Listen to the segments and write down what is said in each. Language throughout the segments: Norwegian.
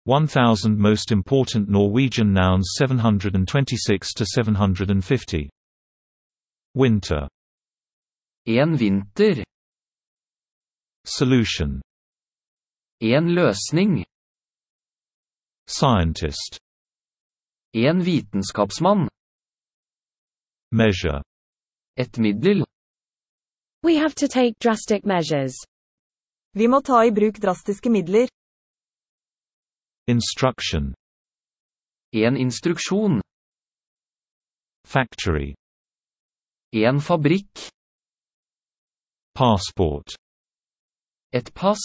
1000 most important Norwegian nouns 726 to 750. Winter. En vinter. Solution. En løsning. Scientist. En vitenskapsmann. Measure. Et middel. We have to take drastic measures. Vi må ta I bruk drastiske midler. Instruction. En instruksjon. Factory. En fabrikk. Passport. Et pass.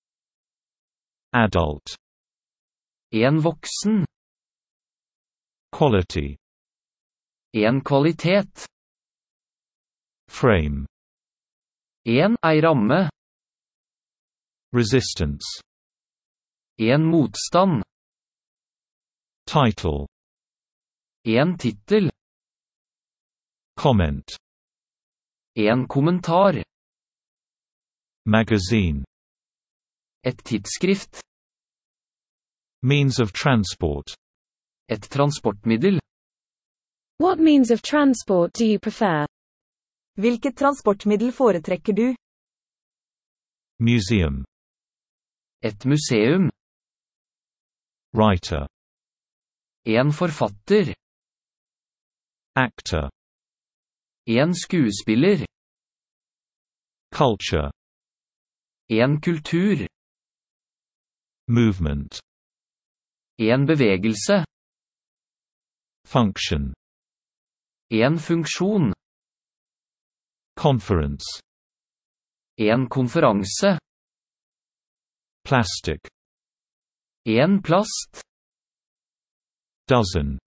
Adult. En voksen. Quality. En kvalitet. Frame. Ei ramme. Resistance. En motstand. Title. En tittel. Comment. En kommentar. Magazine. Et tidsskrift. Means of transport. Et transportmiddel. What means of transport do you prefer? Hvilket transportmiddel foretrekker du? Museum. Et museum. Writer. En forfatter. Actor. En skuespiller. Culture. En kultur. Movement. En bevegelse. Function. En funksjon. Conference. En konferanse. Plastic. En plast. Dozen.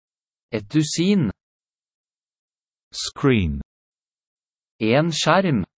Et dusin. Screen. En skjerm.